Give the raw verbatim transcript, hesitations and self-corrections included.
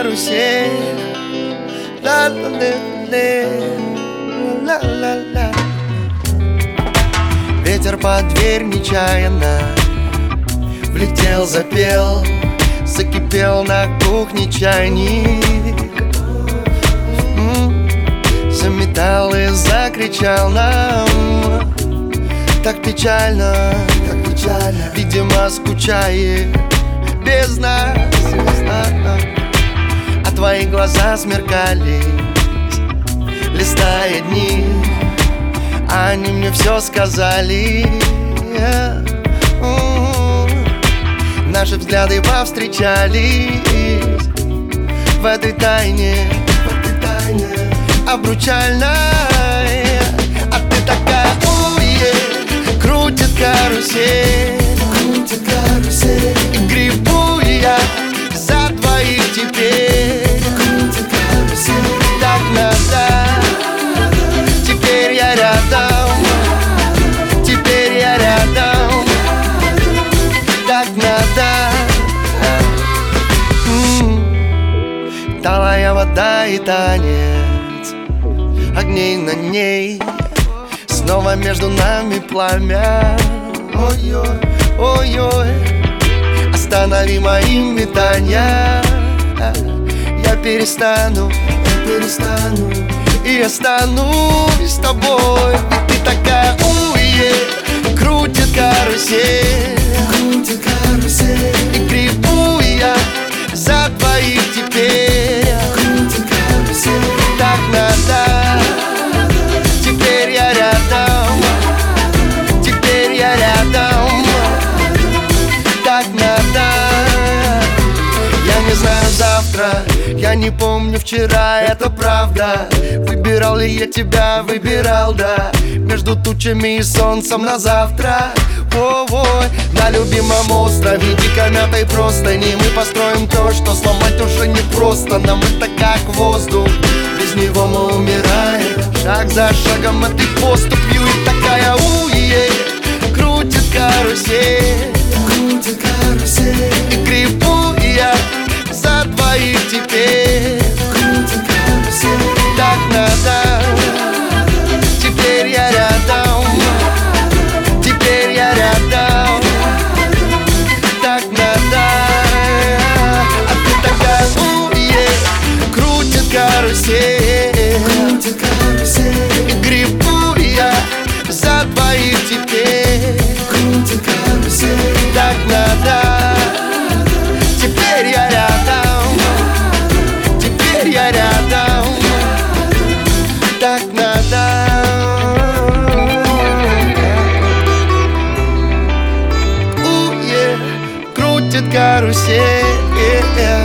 карусель. Ла-ла-ла-ла-ла-ла-ла. Ветер под дверь нечаянно влетел, запел, закипел на кухне чайник. Заметал и закричал нам так печально, так печально. Видимо, скучает без нас. А твои глаза смеркались, листая дни. Они мне все сказали. Наши взгляды повстречались в этой тайне, в этой тайне обручальной. А ты такая, уе, крутит карусель, крутит карусель. И грибу я за двоих теперь, крутит карусель. Так надо, теперь я рядом, теперь я рядом. Так надо. М-м-м. Талая вода и танец огней на ней, снова между нами пламя. Ой-ой, ой-ой, останови мои метания. Я перестану, я перестану и останусь с тобой. И ты такая, уе, крутит карусель, крутит карусель. И грибу я за двоих теперь, крутит карусель. Так надо, теперь я рядом, теперь я рядом. Так надо. Я не знаю завтра, я не помню вчера, это правда. Выбирал ли я тебя, выбирал, да, между тучами и солнцем на завтра. Ой, на любимом острове дикомятой простыни мы построим то, что сломать уже не просто. Нам это как воздух, без него мы умираем. Шаг за шагом этой поступью. И такая, уе, крутит карусель, крутит карусель. И грибу я за двоих теперь, крутит карусель. Так надо, теперь я рядом, теперь я рядом. Так надо. А ты такая, уе, крутит карусель, крутит карусель. И грибу я за двоих теперь, крутит карусель. Так надо, теперь я рядом, теперь я рядом. Так надо. Уе, крутит карусель.